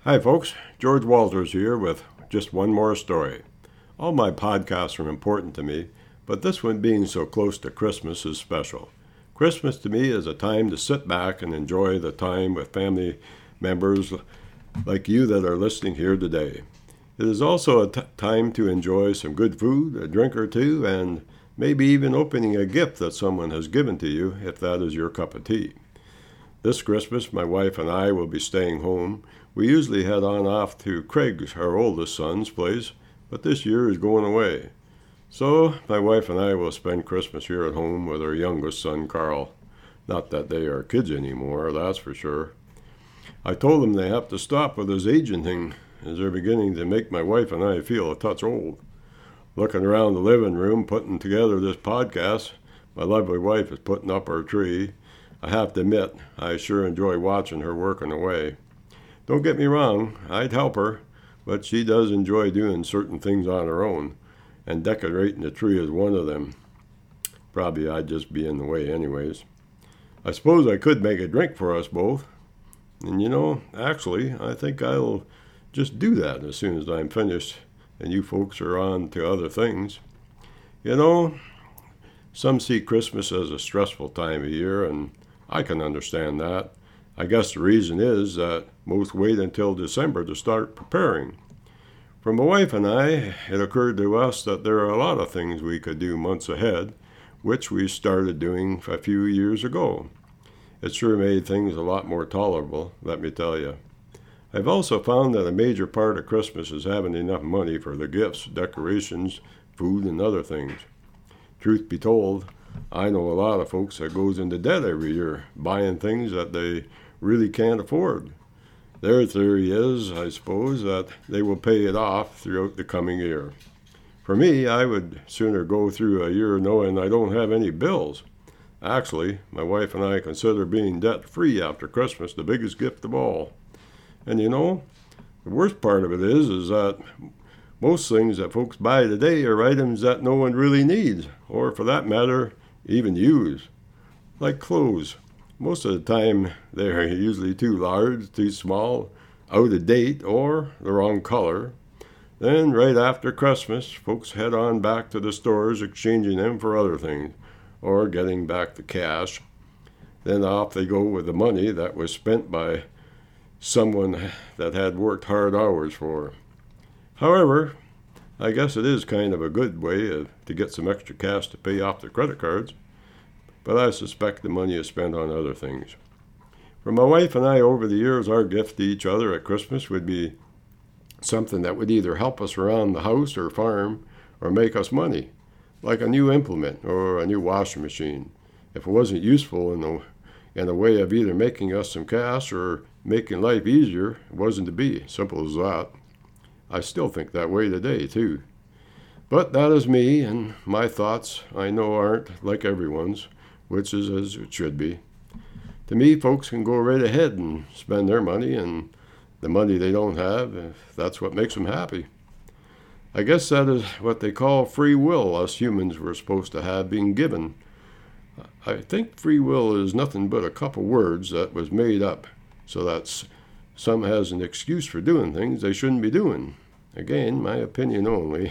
Hi, folks. George Walters here with just one more story. All my podcasts are important to me, but this one being so close to Christmas is special. Christmas to me is a time to sit back and enjoy the time with family members like you that are listening here today. It is also a time to enjoy some good food, a drink or two, and maybe even opening a gift that someone has given to you if that is your cup of tea. This Christmas, my wife and I will be staying home. We usually head on off to Craig's, our oldest son's place, but this year is going away. So my wife and I will spend Christmas here at home with our youngest son, Carl. Not that they are kids anymore, that's for sure. I told them they have to stop with this aging thing, as they're beginning to make my wife and I feel a touch old. Looking around the living room, putting together this podcast, my lovely wife is putting up our tree. I have to admit, I sure enjoy watching her working away. Don't get me wrong, I'd help her, but she does enjoy doing certain things on her own, and decorating the tree is one of them. Probably I'd just be in the way anyways. I suppose I could make a drink for us both, and actually, I think I'll just do that as soon as I'm finished and you folks are on to other things. Some see Christmas as a stressful time of year, and I can understand that. I guess the reason is that most wait until December to start preparing. For my wife and I, it occurred to us that there are a lot of things we could do months ahead, which we started doing a few years ago. It sure made things a lot more tolerable, let me tell you. I've also found that a major part of Christmas is having enough money for the gifts, decorations, food, and other things. Truth be told, I know a lot of folks that goes into debt every year, buying things that they really can't afford. Their theory is, I suppose, that they will pay it off throughout the coming year. For me, I would sooner go through a year knowing I don't have any bills. Actually, my wife and I consider being debt-free after Christmas the biggest gift of all. And the worst part of it is that most things that folks buy today are items that no one really needs, or for that matter, even use. Like clothes. Most of the time, they're usually too large, too small, out of date, or the wrong color. Then, right after Christmas, folks head on back to the stores exchanging them for other things, or getting back the cash. Then off they go with the money that was spent by someone that had worked hard hours for. However, I guess it is kind of a good way to get some extra cash to pay off the credit cards, but I suspect the money is spent on other things. For my wife and I, over the years, our gift to each other at Christmas would be something that would either help us around the house or farm or make us money, like a new implement or a new washing machine. If it wasn't useful in a way of either making us some cash or making life easier, it wasn't to be. Simple as that. I still think that way today, too. But that is me, and my thoughts, I know, aren't like everyone's, which is as it should be. To me, folks can go right ahead and spend their money and the money they don't have, if that's what makes them happy. I guess that is what they call free will us humans were supposed to have being given. I think free will is nothing but a couple words that was made up so that some has an excuse for doing things they shouldn't be doing. Again, my opinion only.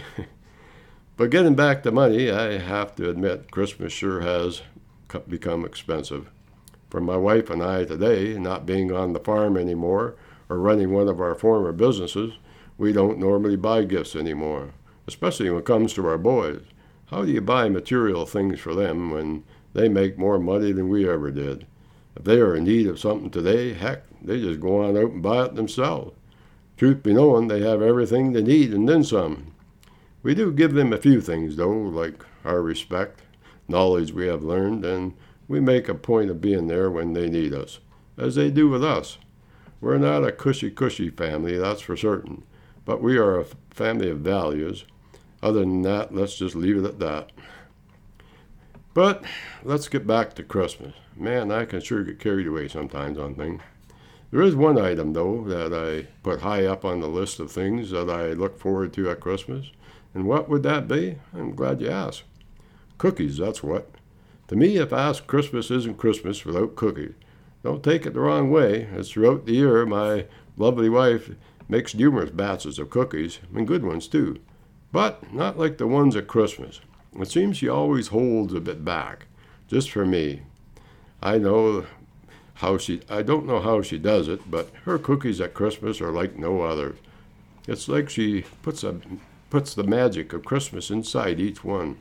But getting back to money, I have to admit Christmas sure has become expensive. For my wife and I today, not being on the farm anymore or running one of our former businesses, we don't normally buy gifts anymore, especially when it comes to our boys. How do you buy material things for them when they make more money than we ever did? If they are in need of something today, heck, they just go on out and buy it themselves. Truth be known, they have everything they need and then some. We do give them a few things, though, like our respect, knowledge we have learned, and we make a point of being there when they need us, as they do with us. We're not a cushy family, that's for certain, but we are a family of values. Other than that, let's just leave it at that. But let's get back to Christmas. Man, I can sure get carried away sometimes on things. There is one item, though, that I put high up on the list of things that I look forward to at Christmas. And what would that be? I'm glad you asked. Cookies, that's what. To me, if asked, Christmas isn't Christmas without cookies. Don't take it the wrong way, as throughout the year my lovely wife makes numerous batches of cookies, and good ones too, but not like the ones at Christmas. It seems she always holds a bit back, just for me. I know I don't know how she does it, but her cookies at Christmas are like no others. It's like she puts the magic of Christmas inside each one.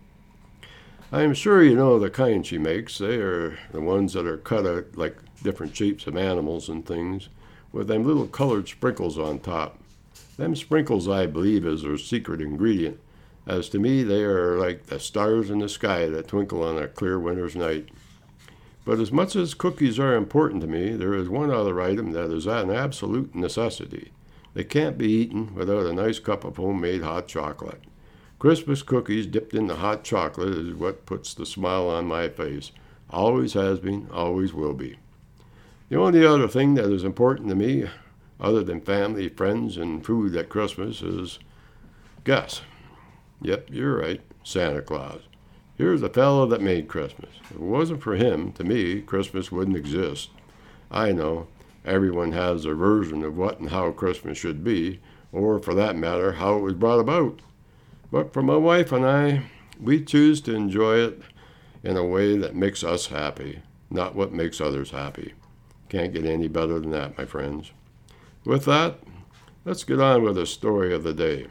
I am sure you know the kind she makes. They are the ones that are cut out like different shapes of animals and things, with them little colored sprinkles on top. Them sprinkles, I believe, is her secret ingredient, as to me they are like the stars in the sky that twinkle on a clear winter's night. But as much as cookies are important to me, there is one other item that is an absolute necessity. They can't be eaten without a nice cup of homemade hot chocolate. Christmas cookies dipped in the hot chocolate is what puts the smile on my face. Always has been, always will be. The only other thing that is important to me, other than family, friends, and food at Christmas, is guess. Yep, you're right, Santa Claus. Here's the fellow that made Christmas. If it wasn't for him, to me, Christmas wouldn't exist. I know, everyone has their version of what and how Christmas should be, or for that matter, how it was brought about. But for my wife and I, we choose to enjoy it in a way that makes us happy, not what makes others happy. Can't get any better than that, my friends. With that, let's get on with the story of the day.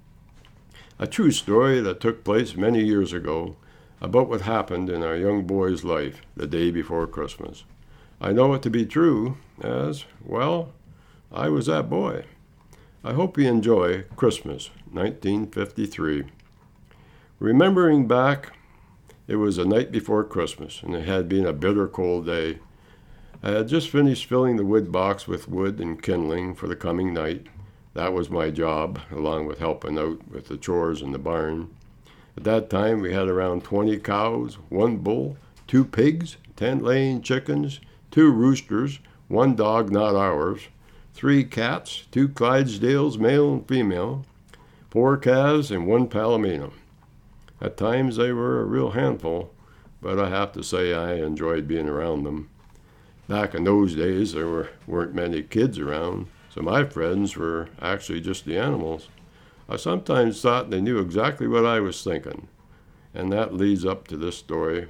A true story that took place many years ago about what happened in our young boy's life the day before Christmas. I know it to be true, as, well, I was that boy. I hope you enjoy Christmas, 1953. Remembering back, it was the night before Christmas, and it had been a bitter cold day. I had just finished filling the wood box with wood and kindling for the coming night. That was my job, along with helping out with the chores in the barn. At that time, we had around 20 cows, 1 bull, 2 pigs, 10 laying chickens, 2 roosters, 1 dog not ours, 3 cats, 2 Clydesdales, male and female, 4 calves, and 1 palomino. At times, they were a real handful, but I have to say I enjoyed being around them. Back in those days, there weren't many kids around, so my friends were actually just the animals. I sometimes thought they knew exactly what I was thinking, and that leads up to this story.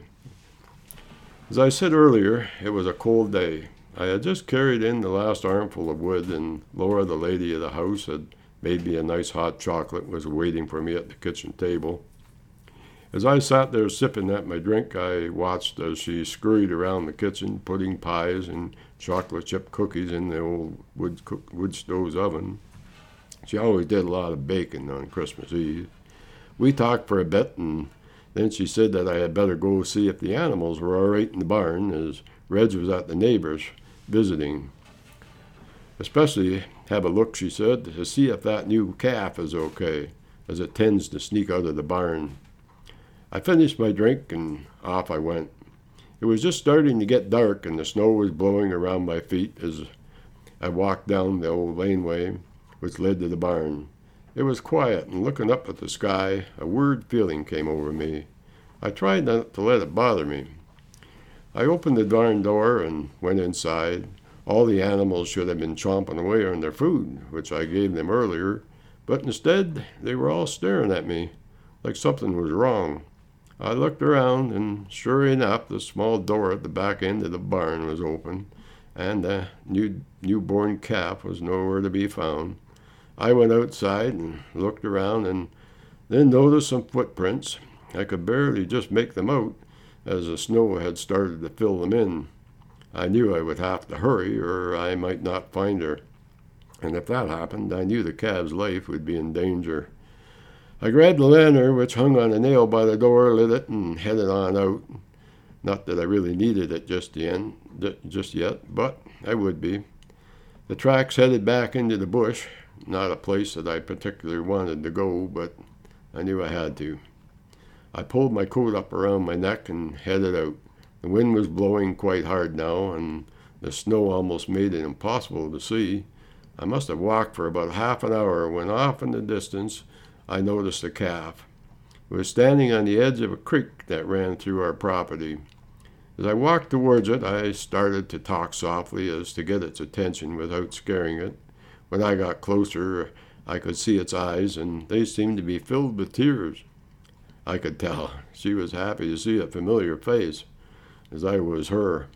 As I said earlier, it was a cold day. I had just carried in the last armful of wood, and Laura, the lady of the house, had made me a nice hot chocolate and was waiting for me at the kitchen table. As I sat there sipping at my drink, I watched as she scurried around the kitchen, putting pies and chocolate chip cookies in the old wood stove's oven. She always did a lot of baking on Christmas Eve. We talked for a bit, and then she said that I had better go see if the animals were all right in the barn, as Reg was at the neighbor's visiting. Especially have a look, she said, to see if that new calf is okay, as it tends to sneak out of the barn. I finished my drink, and off I went. It was just starting to get dark, and the snow was blowing around my feet as I walked down the old laneway which led to the barn. It was quiet, and looking up at the sky, a weird feeling came over me. I tried not to let it bother me. I opened the barn door and went inside. All the animals should have been chomping away on their food, which I gave them earlier, but instead they were all staring at me, like something was wrong. I looked around, and sure enough, the small door at the back end of the barn was open, and the newborn calf was nowhere to be found. I went outside and looked around, and then noticed some footprints. I could barely just make them out, as the snow had started to fill them in. I knew I would have to hurry, or I might not find her. And if that happened, I knew the calf's life would be in danger. I grabbed the lantern, which hung on a nail by the door, lit it, and headed on out. Not that I really needed it just yet, but I would be. The tracks headed back into the bush, not a place that I particularly wanted to go, but I knew I had to. I pulled my coat up around my neck and headed out. The wind was blowing quite hard now, and the snow almost made it impossible to see. I must have walked for about half an hour when off in the distance I noticed a calf. It was standing on the edge of a creek that ran through our property. As I walked towards it, I started to talk softly as to get its attention without scaring it. When I got closer, I could see its eyes, and they seemed to be filled with tears. I could tell she was happy to see a familiar face, as I was her.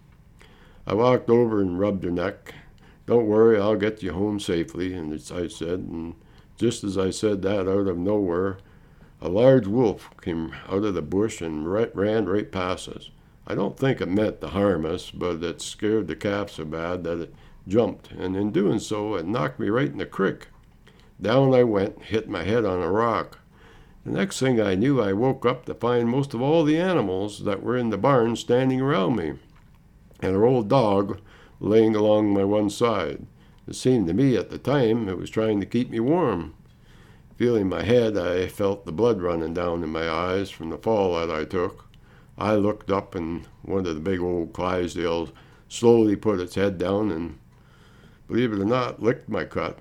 I walked over and rubbed her neck. "Don't worry, I'll get you home safely," and I said, and just as I said that, out of nowhere, a large wolf came out of the bush and ran right past us. I don't think it meant to harm us, but it scared the calf so bad that it jumped, and in doing so, it knocked me right in the creek. Down I went, hit my head on a rock. The next thing I knew, I woke up to find most of all the animals that were in the barn standing around me, and our old dog laying along my one side. It seemed to me at the time it was trying to keep me warm. Feeling my head, I felt the blood running down in my eyes from the fall that I took. I looked up, and one of the big old Clydesdales slowly put its head down and, believe it or not, licked my cut.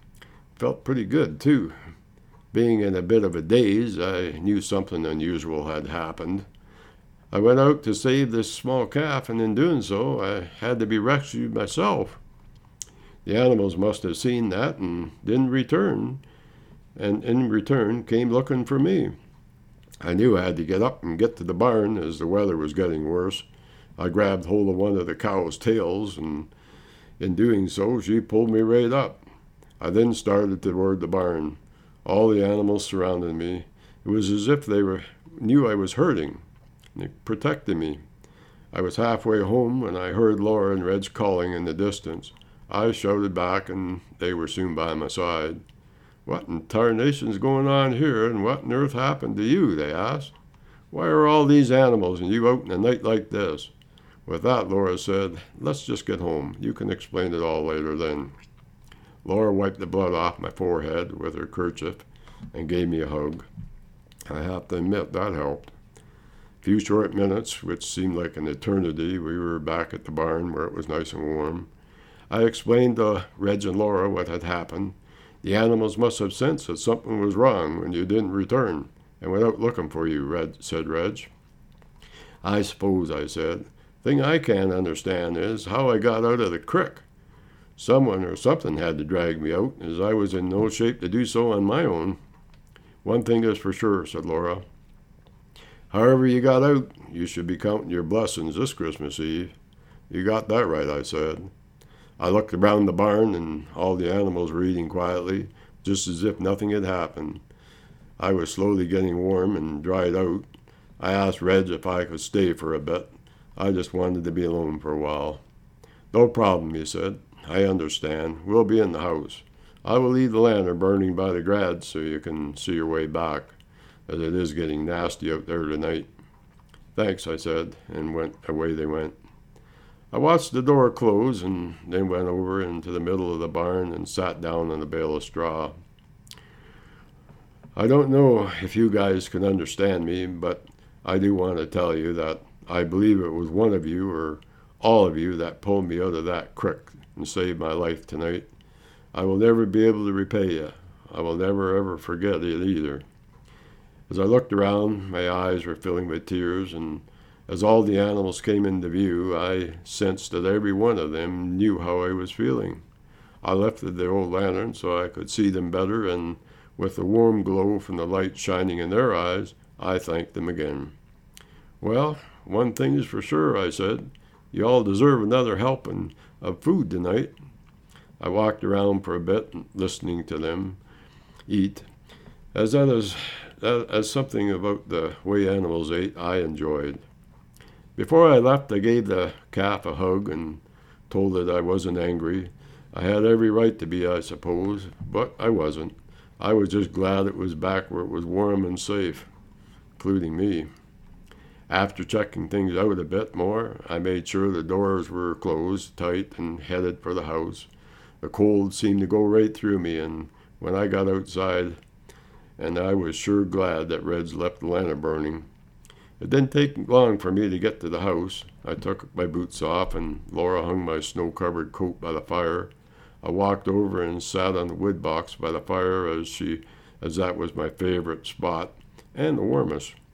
Felt pretty good, too. Being in a bit of a daze, I knew something unusual had happened. I went out to save this small calf, and in doing so, I had to be rescued myself. The animals must have seen that and didn't return, and in return came looking for me. I knew I had to get up and get to the barn as the weather was getting worse. I grabbed hold of one of the cow's tails, and in doing so, she pulled me right up. I then started toward the barn. All the animals surrounded me. It was as if they knew I was hurting. They protected me. I was halfway home when I heard Laura and Reg calling in the distance. I shouted back, and they were soon by my side. "What in tarnation's going on here, and what on earth happened to you?" they asked. "Why are all these animals and you out in a night like this?" With that, Laura said, "Let's just get home. You can explain it all later then." Laura wiped the blood off my forehead with her kerchief and gave me a hug. I have to admit that helped. A few short minutes, which seemed like an eternity, we were back at the barn where it was nice and warm. I explained to Reg and Laura what had happened. "The animals must have sensed that something was wrong when you didn't return, and went out looking for you," said Reg. "I suppose," I said. "Thing I can't understand is how I got out of the crick. Someone or something had to drag me out, as I was in no shape to do so on my own." "One thing is for sure," said Laura. "However you got out, you should be counting your blessings this Christmas Eve." "You got that right," I said. I looked around the barn, and all the animals were eating quietly, just as if nothing had happened. I was slowly getting warm and dried out. I asked Reg if I could stay for a bit. I just wanted to be alone for a while. "No problem," he said. "I understand. We'll be in the house. I will leave the lantern burning by the garage so you can see your way back, as it is getting nasty out there tonight." "Thanks," I said, and away they went. I watched the door close and then went over into the middle of the barn and sat down on a bale of straw. I don't know if you guys can understand me, but I do want to tell you that I believe it was one of you or all of you that pulled me out of that crick and saved my life tonight. I will never be able to repay you. I will never, ever forget it either. As I looked around, my eyes were filling with tears, and as all the animals came into view, I sensed that every one of them knew how I was feeling. I lifted the old lantern so I could see them better, and with the warm glow from the light shining in their eyes, I thanked them again. "Well, one thing is for sure," I said. "You all deserve another helping of food tonight." I walked around for a bit, listening to them eat. As something about the way animals ate, I enjoyed. Before I left, I gave the calf a hug and told it I wasn't angry. I had every right to be, I suppose, but I wasn't. I was just glad it was back where it was warm and safe, including me. After checking things out a bit more, I made sure the doors were closed tight and headed for the house. The cold seemed to go right through me, and when I got outside, and I was sure glad that Reg left the lantern burning. It didn't take long for me to get to the house. I took my boots off, and Laura hung my snow-covered coat by the fire. I walked over and sat on the wood box by the fire as that was my favorite spot and the warmest.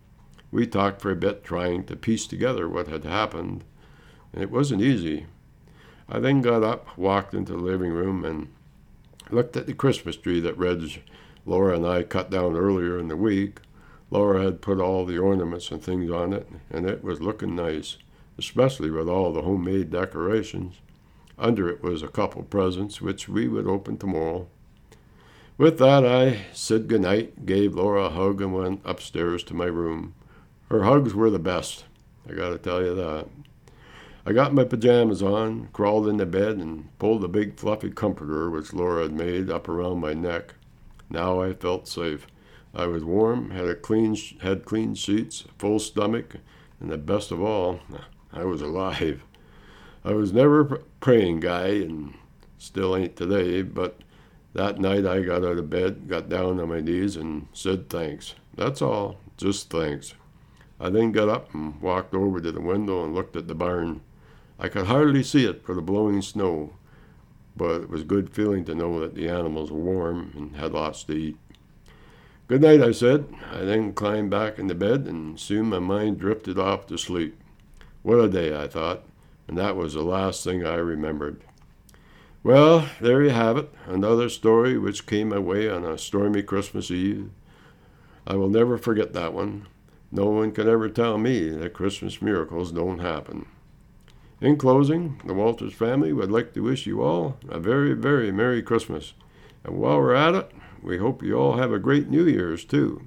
We talked for a bit, trying to piece together what had happened, and it wasn't easy. I then got up, walked into the living room, and looked at the Christmas tree that Reg, Laura, and I cut down earlier in the week. Laura had put all the ornaments and things on it, and it was looking nice, especially with all the homemade decorations. Under it was a couple presents, which we would open tomorrow. With that, I said goodnight, gave Laura a hug, and went upstairs to my room. Her hugs were the best, I gotta tell you that. I got my pajamas on, crawled into bed, and pulled the big fluffy comforter which Laura had made up around my neck. Now I felt safe. I was warm, had clean sheets, full stomach, and the best of all, I was alive. I was never a praying guy, and still ain't today, but that night I got out of bed, got down on my knees, and said thanks. That's all, just thanks. I then got up and walked over to the window and looked at the barn. I could hardly see it for the blowing snow, but it was a good feeling to know that the animals were warm and had lots to eat. Good night, I said. I then climbed back into bed, and soon my mind drifted off to sleep. What a day, I thought, and that was the last thing I remembered. Well, there you have it, another story which came my way on a stormy Christmas Eve. I will never forget that one. No one can ever tell me that Christmas miracles don't happen. In closing, the Walters family would like to wish you all a very, very Merry Christmas. And while we're at it, we hope you all have a great New Year's, too.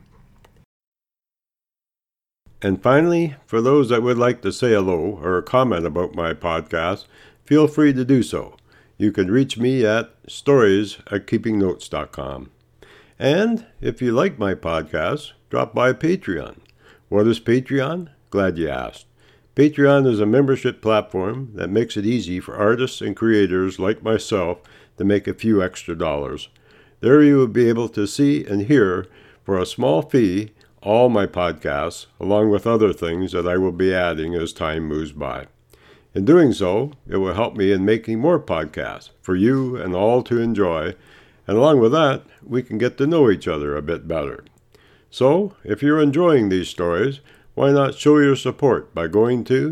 And finally, for those that would like to say hello or comment about my podcast, feel free to do so. You can reach me at stories@keepingnotes.com. And if you like my podcast, drop by Patreon. What is Patreon? Glad you asked. Patreon is a membership platform that makes it easy for artists and creators like myself to make a few extra dollars. There you will be able to see and hear, for a small fee, all my podcasts, along with other things that I will be adding as time moves by. In doing so, it will help me in making more podcasts for you and all to enjoy, and along with that, we can get to know each other a bit better. So, if you're enjoying these stories, why not show your support by going to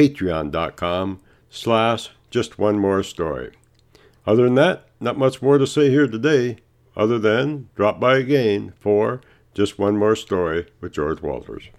patreon.com/justonemorestory. Other than that, not much more to say here today, other than drop by again for Just One More Story with George Walters.